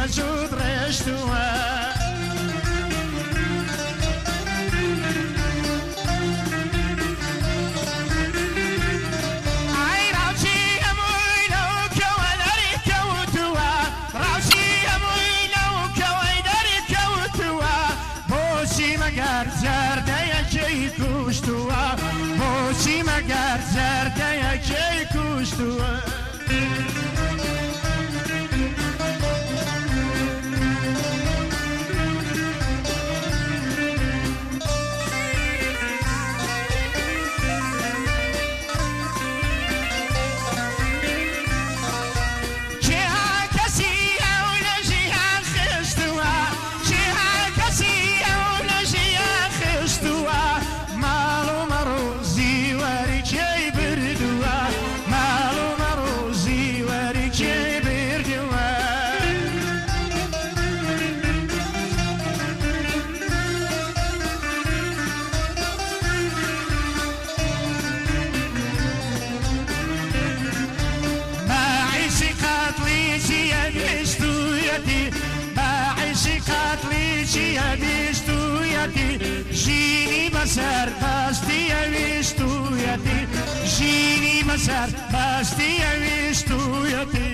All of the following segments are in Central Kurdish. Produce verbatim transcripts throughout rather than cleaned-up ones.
بەزود ڕێشتووە زەردەیەکەی کوشتووە بۆچی مەگەر زەردەیەکەی کوشتووە ژینی بەسەر بەستی ئەویستویەتی ژینی بەسەر بەستی ئەویستویەتی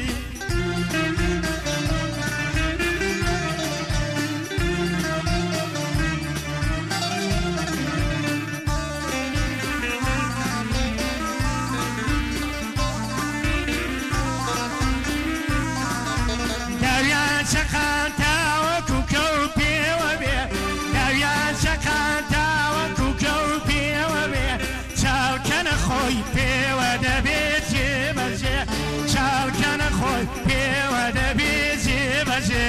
دەویان چەقان تاوەکو کەوت پێوە بێ دەویان چەقان تاوەکو کەوت پێوە بێ چاوکەنە خۆی پێوە دەبێت جێبەجێ چاوکەنە خۆی پێوە دەبێت جێبەجێ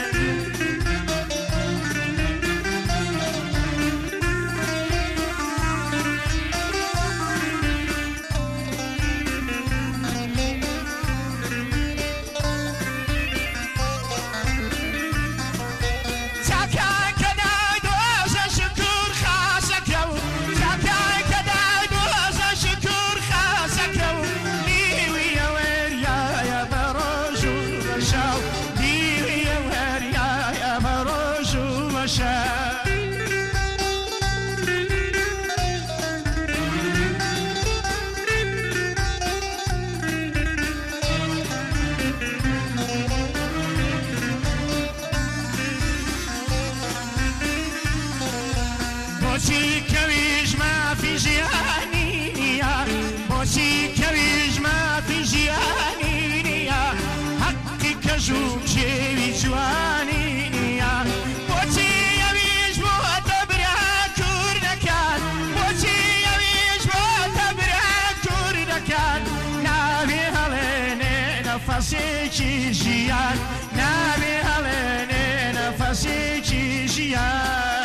بۆچی کەویش مافی ژیانی نییە بۆچی کەویش مافی ژیانی نییە حەقی کەژ و کێوی جوانی نییە بۆچی ئەویش بۆتە برا کوردەکان بۆچی ئەویش بۆتە برا کوردەکان نابێ هەڵێنێ نەفەسێکی ژیان نابێ هەڵێنێ نەفەسێکی ژیان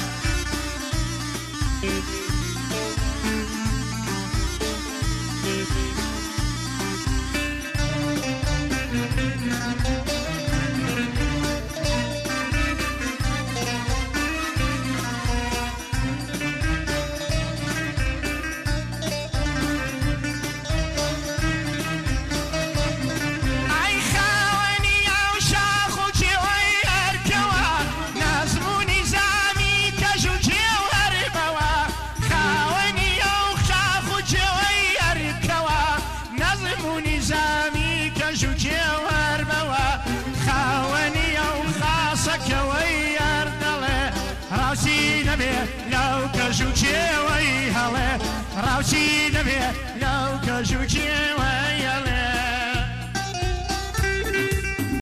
لەو کەژوچێوەی هەڵێ ڕاوچی دەبێ لەو کەژوچێوەی هەڵێ